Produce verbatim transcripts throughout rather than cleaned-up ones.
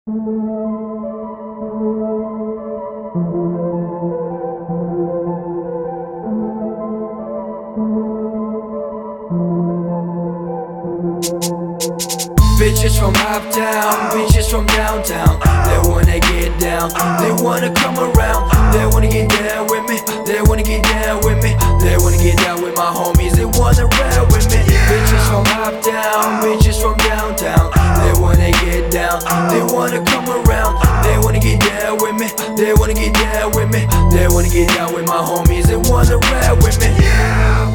Bitches from uptown, bitches from downtown, they wanna get down, they wanna come around, they wanna get down with me, they wanna get down with me, they wanna get down with my homies, they wanna ride with me. Bitches from uptown, bitches from downtown, they wanna get down, they wanna come around, they wanna get down with me, they wanna get down with me, they wanna get down with my homies, they wanna ride with me. Yeah.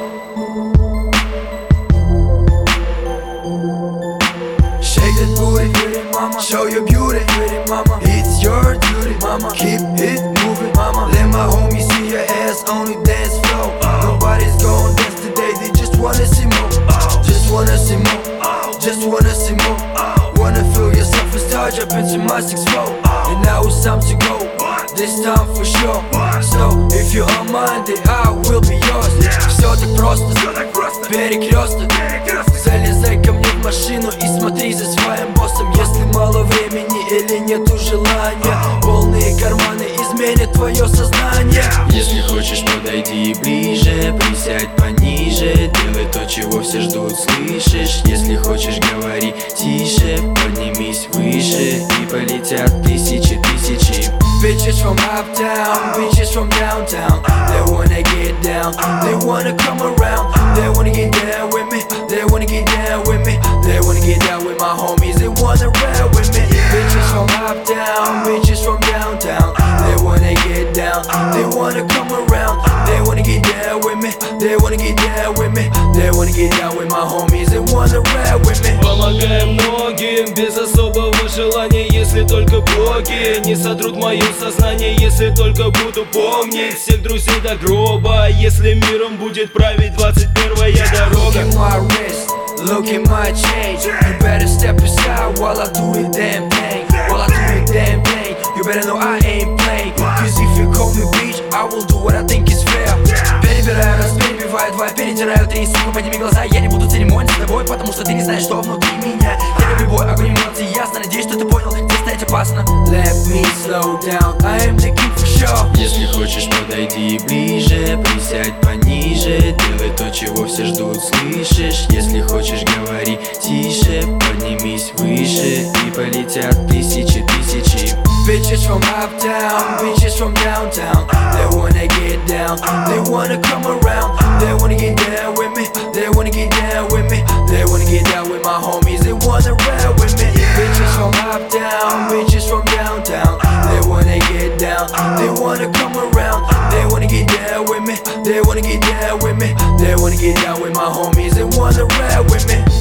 Shake that booty, pretty mama. Show your beauty, pretty mama. It's your duty, mama. Keep it moving, mama. Let my homies see your ass on the dance floor. Nobody's gonna dance today, they just wanna see more. Just wanna see more. Just wanna see more. Wanna feel yourself as charge up into my six four. And now it's time to go. This time for sure. So if you're on Monday, I will be yours. Все так просто, перекресток. Залезай ко мне в машину и смотри за своим боссом. Если мало времени или нету желания, полные карманы изменят твое сознание. Если хочешь, подойди ближе, присядь пониже, делай то, чего все ждут, слышишь? Если хочешь, говори тише, поднимись выше, и полетят тысячи тысячи. Bitches from uptown, bitches from downtown, they wanna get down, they wanna come around, they wanna get down with me, they wanna get down with me, they wanna get down with my homies, they wanna ride with me. Bitches from uptown, bitches from downtown, they wanna get down, they wanna come around, they wanna get down with me, they wanna get down with me, they wanna get down with my homies, they wanna ride with me. Помогаем многим без особого желания, если только боги не сотрут мое сознание, если только буду помнить всех друзей до гроба, если миром будет править двадцать первая дорога. Look at my wrist, look at my change. You better step aside while I do it damn thing. While I do it damn thing. You better know I ain't playing. Cause if you call me bitch, I will do what I think is fair. Перебираю раз, перебиваю два, перетираю три, сука, подними глаза. Я не буду церемониться с тобой, потому что ты не знаешь, что внутри меня. Я люблю бой, огонь эмоций, ясно. Надеюсь, что ты понял, здесь стоять опасно. Let me slow down, I am the king for sure. Если хочешь, подойди ближе, присядь пониже, делай то, чего все ждут, слышишь? Если хочешь, говори тише, поднимись выше, и полетят тысячи тысячи. Bitches from uptown, bitches from downtown, they wanna get down, they wanna come around, they wanna get down with me, they wanna get down with me, they wanna get down with my homies, they wanna ride with me. Bitches from uptown, bitches from downtown, they wanna get down, they wanna come around, they wanna get down with me, they wanna get down with me, they wanna get down with my homies, they wanna ride with me.